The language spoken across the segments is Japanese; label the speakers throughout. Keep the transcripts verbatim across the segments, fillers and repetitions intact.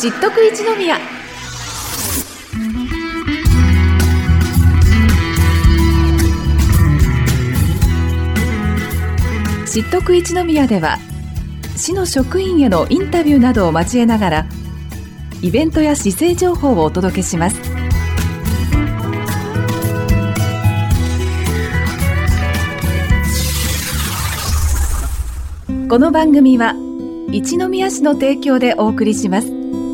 Speaker 1: 知っとく一宮。知っとく一宮では市の職員へのインタビューなどを交えながらイベントや市政情報をお届けします。この番組は一宮市の提供でお送りします。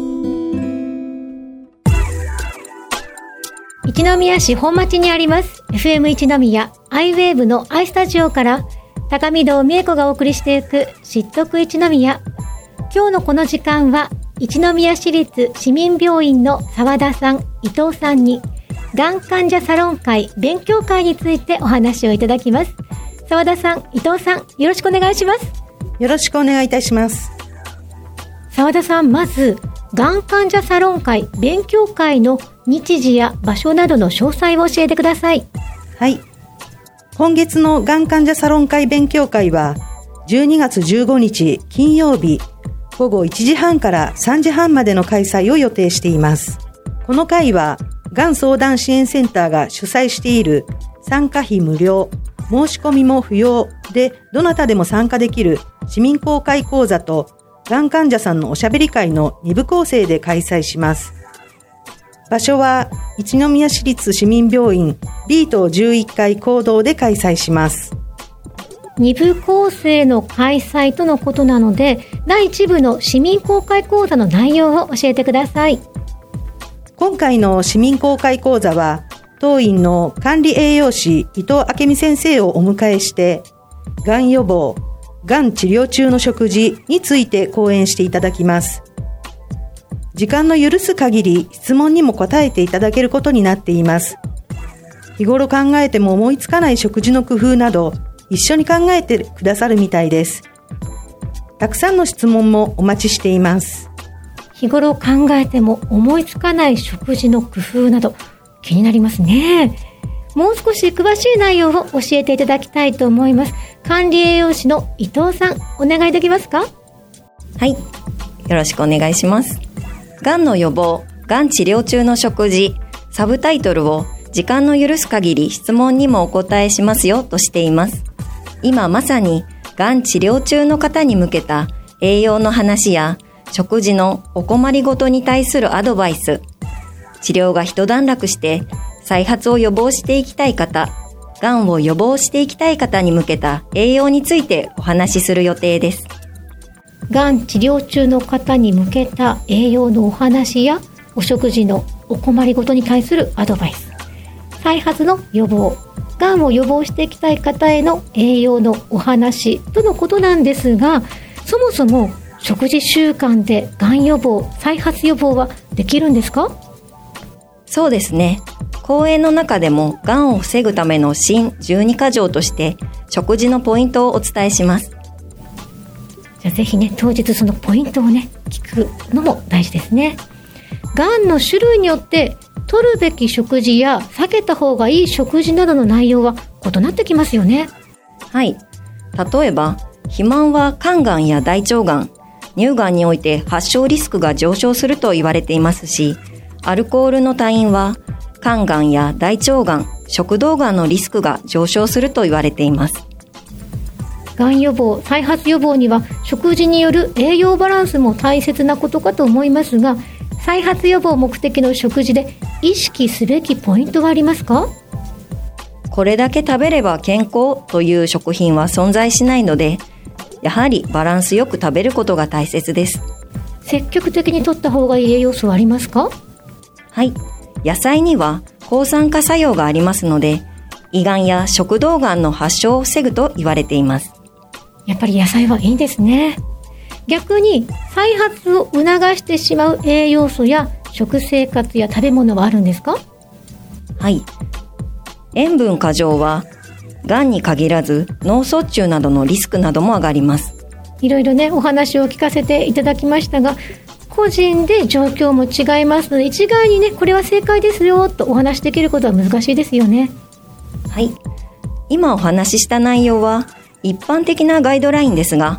Speaker 2: 一宮市本町にあります エフエム 一宮アイウェーブの アイスタジオから高見堂美恵子がお送りしていく知っとく一宮。今日のこの時間は一宮市立市民病院の澤田さん、伊藤さんにがん患者サロン会勉強会についてお話をいただきます。澤田さん、伊藤さん、よろしくお願いします。
Speaker 3: よろしくお願いいたします。
Speaker 2: 澤田さん、まずがん患者サロン会勉強会の日時や場所などの詳細を教えてください。
Speaker 3: はい。今月のがん患者サロン会勉強会はじゅうにがつじゅうごにち金曜日ごごいちじはんからさんじはんまでの開催を予定しています。この会はがん相談支援センターが主催している参加費無料、申し込みも不要でどなたでも参加できる市民公開講座とがん患者さんのおしゃべり会のにぶ構成で開催します。場所は一宮市立市民病院 B 棟じゅういっかい講堂で開催します。
Speaker 2: に部構成の開催とのことなので、だいいち部の市民公開講座の内容を教えてください。
Speaker 3: 今回の市民公開講座は当院の管理栄養士伊藤明美先生をお迎えしてがん予防、がん治療中の食事について講演していただきます。時間の許す限り質問にも答えていただけることになっています。日頃考えても思いつかない食事の工夫など一緒に考えてくださるみたいです。たくさんの質問もお待ちしています。
Speaker 2: 日頃考えても思いつかない食事の工夫など気になりますね。もう少し詳しい内容を教えていただきたいと思います。管理栄養士の伊藤さん、お願いできますか？
Speaker 4: はい、よろしくお願いします。がんの予防、がん治療中の食事、サブタイトルを時間の許す限り質問にもお答えしますよとしています。今まさにがん治療中の方に向けた栄養の話や食事のお困りごとに対するアドバイス、治療が一段落して再発を予防していきたい方、がんを予防していきたい方に向けた栄養についてお話しする予定です。
Speaker 2: がん治療中の方に向けた栄養のお話やお食事のお困りごとに対するアドバイス、再発の予防、がんを予防していきたい方への栄養のお話とのことなんですが、そもそも食事習慣でがん予防、再発予防はできるんですか？
Speaker 4: そうですね。講演の中でもがんを防ぐための新じゅうにか条として食事のポイントをお伝えします。
Speaker 2: じゃあぜひね、当日そのポイントをね、聞くのも大事ですね。がんの種類によって取るべき食事や避けた方がいい食事などの内容は異なってきますよね。
Speaker 4: はい。例えば、肥満は肝がんや大腸がん、乳がんにおいて発症リスクが上昇すると言われていますし、アルコールの多飲は肝がんや大腸がん、食道がんのリスクが上昇すると言われています。
Speaker 2: がん予防、再発予防には食事による栄養バランスも大切なことかと思いますが、再発予防目的の食事で意識すべきポイントはありますか？
Speaker 4: これだけ食べれば健康という食品は存在しないので、やはりバランスよく食べることが大切です。
Speaker 2: 積極的に摂った方がいい栄養素はありますか？
Speaker 4: はい。野菜には抗酸化作用がありますので、胃がんや食道がんの発症を防ぐと言われています。
Speaker 2: やっぱり野菜はいいですね。逆に再発を促してしまう栄養素や食生活や食べ物はあるんですか？
Speaker 4: はい。塩分過剰はがんに限らず脳卒中などのリスクなども上がります。
Speaker 2: いろいろね、お話を聞かせていただきましたが、個人で状況も違いますので、一概にね、これは正解ですよとお話できることは難しいですよね。
Speaker 4: はい。今お話しした内容は一般的なガイドラインですが、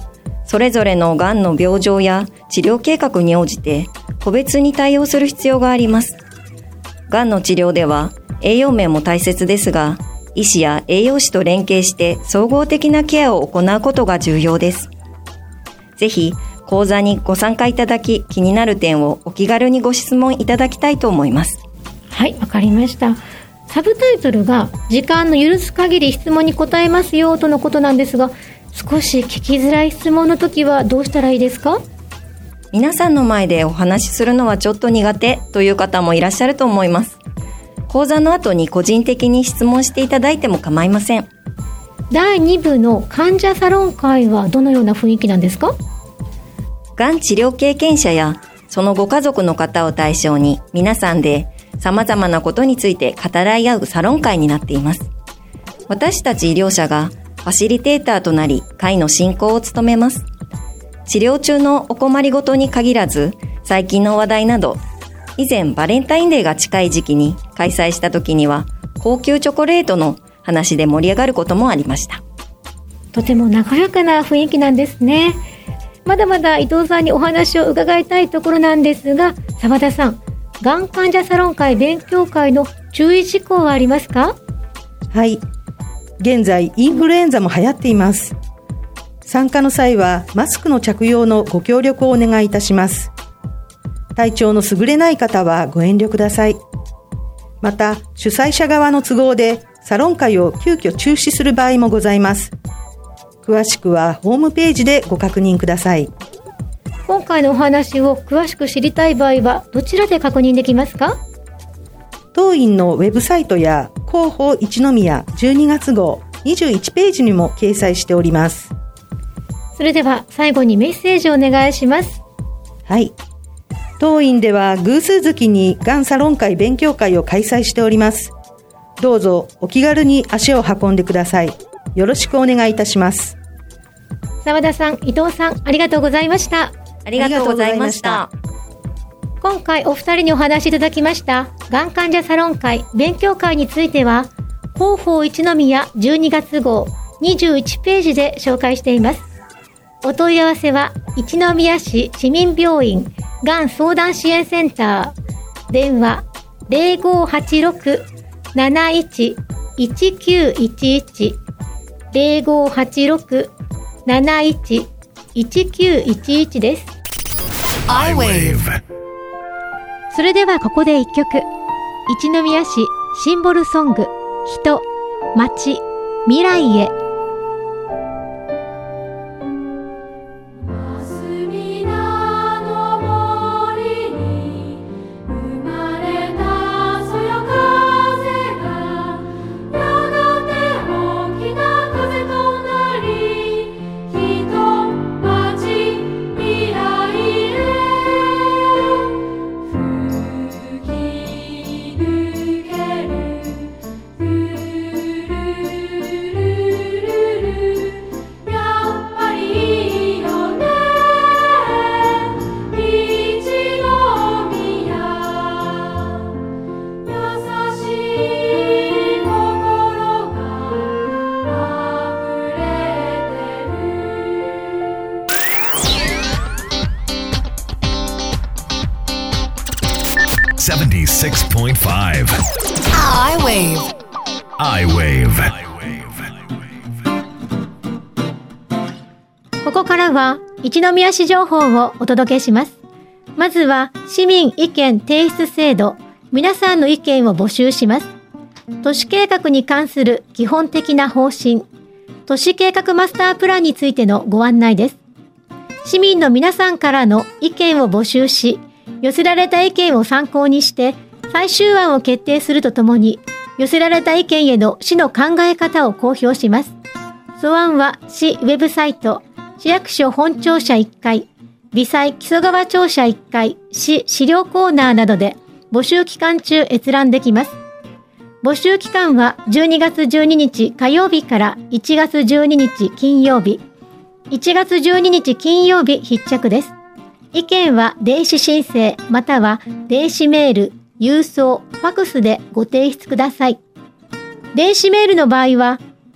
Speaker 4: それぞれのがんの病状や治療計画に応じて個別に対応する必要があります。がんの治療では栄養面も大切ですが、医師や栄養士と連携して総合的なケアを行うことが重要です。ぜひ講座にご参加いただき、気になる点をお気軽にご質問いただきたいと思います。
Speaker 2: はい、わかりました。サブタイトルが時間の許す限り質問に答えますよとのことなんですが、少し聞きづらい質問の時はどうしたらいいですか？
Speaker 4: 皆さんの前でお話しするのはちょっと苦手という方もいらっしゃると思います。講座の後に個人的に質問していただいても構いません。
Speaker 2: だいに部の患者サロン会はどのような雰囲気なんですか？
Speaker 4: がん治療経験者やそのご家族の方を対象に皆さんで様々なことについて語らい合うサロン会になっています。私たち医療者がファシリテーターとなり会の進行を務めます。治療中のお困りごとに限らず最近の話題など、以前バレンタインデーが近い時期に開催した時には高級チョコレートの話で盛り上がることもありました。
Speaker 2: とても和やかな雰囲気なんですね。まだまだ伊藤さんにお話を伺いたいところなんですが、澤田さん、がん患者サロン会勉強会の注意事項はありますか？
Speaker 3: はい。現在、インフルエンザも流行っています。参加の際は、マスクの着用のご協力をお願いいたします。体調の優れない方はご遠慮ください。また、主催者側の都合で、サロン会を急遽中止する場合もございます。詳しくはホームページでご確認ください。
Speaker 2: 今回のお話を詳しく知りたい場合はどちらで確認できますか？
Speaker 3: 当院のウェブサイトや広報一宮じゅうにがつ号にじゅういちページにも掲載しております。
Speaker 2: それでは最後にメッセージをお願いします。
Speaker 3: はい。当院では偶数月にがんサロン会勉強会を開催しております。どうぞお気軽に足を運んでください。よろしくお願いいたします。
Speaker 2: 澤田さん、伊藤さん、ありがとうございました。
Speaker 4: ありがとうございました。
Speaker 2: 今回お二人にお話しいただきましたがん患者サロン会勉強会については、広報一宮じゅうにがつ号にじゅういちページで紹介しています。お問い合わせは一宮市市民病院がん相談支援センター、電話 ゼロごはちろく なないち いちきゅういちいち ゼロごはちろく なないち いちきゅういちいち です。
Speaker 5: アイウェーブ。
Speaker 2: それではここで一曲、一宮市シンボルソング、人、街、未来へ。
Speaker 5: セブンティーシックスポイントファイブ
Speaker 6: iWave
Speaker 5: iWave。
Speaker 2: ここからは一宮市情報をお届けします。まずは市民意見提出制度、皆さんの意見を募集します。都市計画に関する基本的な方針、都市計画マスタープランについてのご案内です。市民の皆さんからの意見を募集し、寄せられた意見を参考にして最終案を決定するとともに、寄せられた意見への市の考え方を公表します。素案は市ウェブサイト、市役所本庁舎いっかい、微細木曽川庁舎いっかい、市資料コーナーなどで募集期間中閲覧できます。募集期間はじゅうにがつじゅうににち火曜日からいちがつじゅうににち金曜日、いちがつじゅうににち金曜日必着です。意見は電子申請または電子メール、郵送、ファクスでご提出ください。電子メールの場合は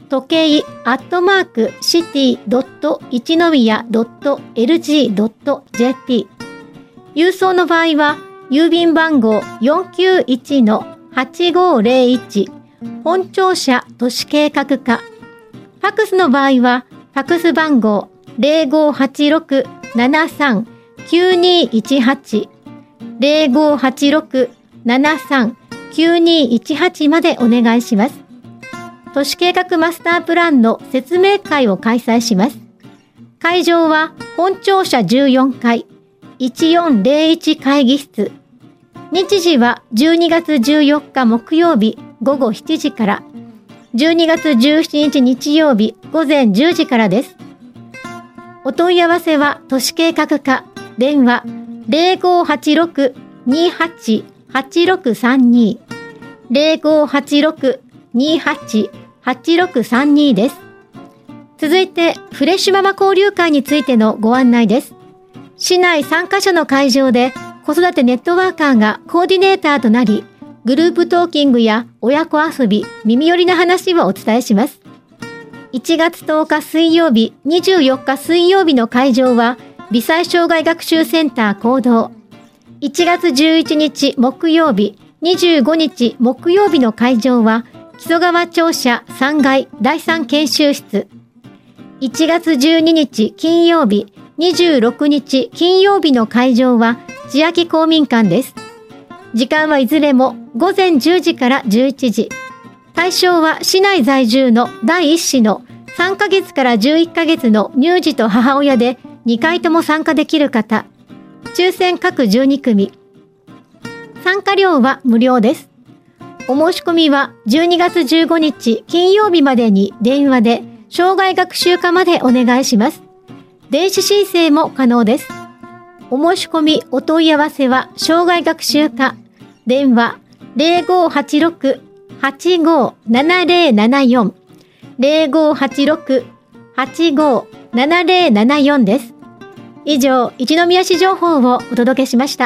Speaker 2: 時計アットマークシティドット一宮ドットエルジードットジェーピー。郵送の場合は郵便番号 よんきゅういちのはちごーぜろいち 本庁舎都市計画課。ファックスの場合はファックス番号 ゼロごはちろくななさんきゅうにいちはち ゼロごはちろくななさんきゅうにいちはちまでお願いします。都市計画マスタープランの説明会を開催します。会場は本庁舎じゅうよんかいいちよんぜろいち会議室。日時はじゅうにがつじゅうよっか木曜日ごごしちじから、じゅうにがつじゅうしちにち日曜日ごぜんじゅうじからです。お問い合わせは都市計画課、電話 ゼロごはちろくにはちはちろくさんに ゼロごはちろくにはちはちろくさんにです。続いてフレッシュママ交流会についてのご案内です。市内さんカ所の会場で子育てネットワーカーがコーディネーターとなり、グループトーキングや親子遊び、耳寄りな話をお伝えします。いちがつとおか水曜日、にじゅうよっか水曜日の会場は微細障害学習センター講堂。いちがつじゅういちにち木曜日、にじゅうごにち木曜日の会場は木曽川庁舎さんがいだいさん研修室。いちがつじゅうににち金曜日、にじゅうろくにち金曜日の会場は千秋公民館です。時間はいずれもごぜんじゅうじからじゅういちじ。対象は市内在住の第一子のさんかげつからじゅういっかげつの乳児と母親でにかいとも参加できる方。抽選各じゅうにくみ。参加料は無料です。お申し込みはじゅうにがつじゅうごにち金曜日までに電話で障害学習課までお願いします。電子申請も可能です。お申し込みお問い合わせは障害学習課、電話 ゼロごはちろくはちごななゼロななよん ゼロごはちろくはちごななゼロななよん です。以上、一宮市情報をお届けしました。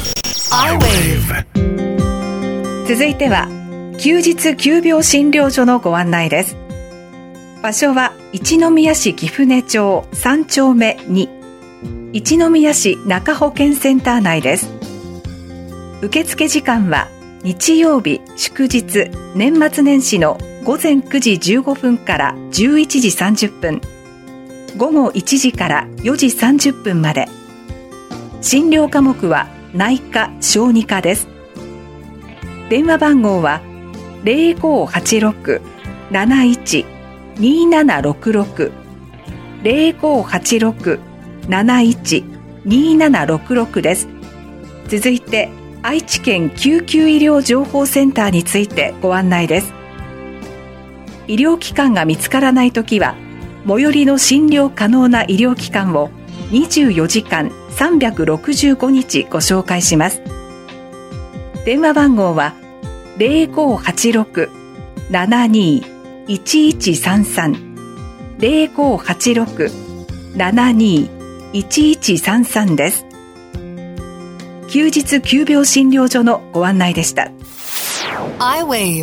Speaker 1: 続いては休日急病診療所のご案内です。場所は一宮市貴船町さんちょうめに、一宮市中保健センター内です。受付時間は日曜日、祝日、年末年始のごぜんくじじゅうごふんからじゅういちじさんじゅっぷん、ごごいちじからよじさんじゅっぷんまで。診療科目は内科・小児科です。電話番号は ゼロごはちろくなないちにななろくろく ゼロごはちろくなないちにななろくろくです。続いて愛知県救急医療情報センターについてご案内です。医療機関が見つからないときは最寄りの診療可能な医療機関をにじゅうよじかんさんびゃくろくじゅうごにちご紹介します。電話番号はゼロごはちろくななにいちいちさんさん ゼロごはちろくななにいちいちさんさんです。休日急病診療所のご案内でした。
Speaker 6: iWave。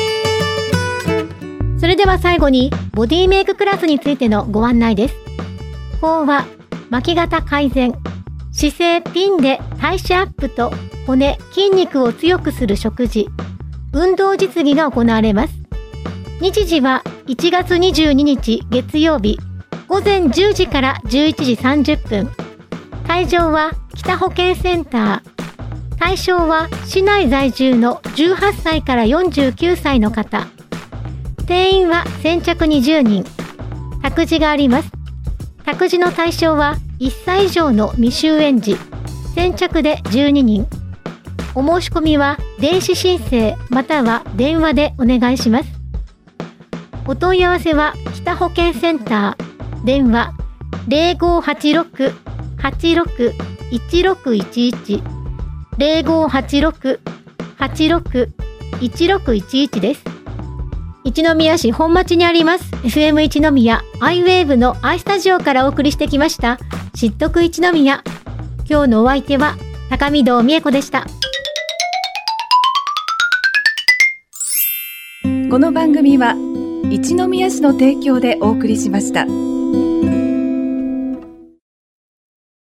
Speaker 2: それでは最後にボディメイククラスについてのご案内です。講話、巻き肩改善、姿勢ピンで代謝アップと骨、筋肉を強くする食事、運動実技が行われます。日時はいちがつにじゅうににち月曜日、ごぜんじゅうじからじゅういちじさんじゅっぷん。会場は北保健センター。対象は市内在住のじゅうはっさいからよんじゅうきゅうさいの方。定員は先着にじゅうにん。託児があります。託児の対象はいっさい以上の未就園児。先着でじゅうににん。お申し込みは電子申請または電話でお願いします。お問い合わせは北保健センター。電話ゼロごはちろくはちろくいちろくいちいち ゼロごはちろくはちろくいちろくいちいちです。一宮市本町にあります エフエム 一宮 iWave の i スタジオからお送りしてきました知っとく一宮。今日のお相手は高見堂美恵子でした。
Speaker 1: この番組は一宮市の提供でお送りしました。